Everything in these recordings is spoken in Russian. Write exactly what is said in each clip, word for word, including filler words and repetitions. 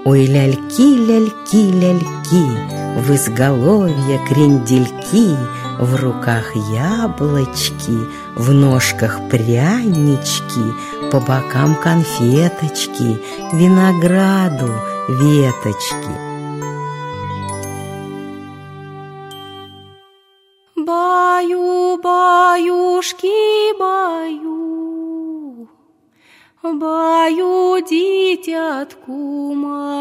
Ой, ляльки, ляльки, ляльки, в изголовье крендельки, в руках яблочки, в ножках прянички, по бокам конфеточки, винограду веточки. Баю, баюшки, баю, баю дитятку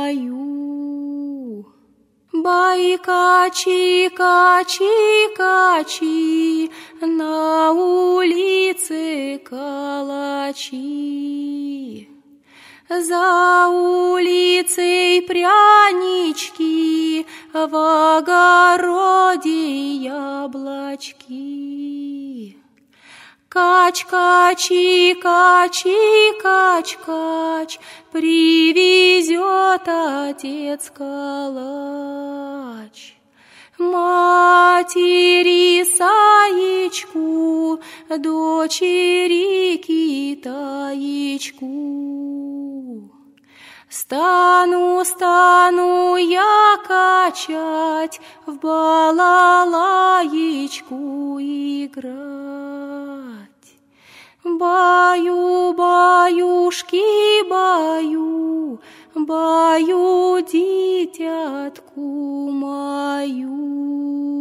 мою. Бай, качи, качи, качи, на улице калачи. За улицей прянички, в огороде яблочки. Кач, качи, качи, кач, кач, привезет отец калач. Матери саечку, дочери китаечку. Стану, стану я качать, в балалаечку играть. Баю, баюшки, баю, баю дитятку мою.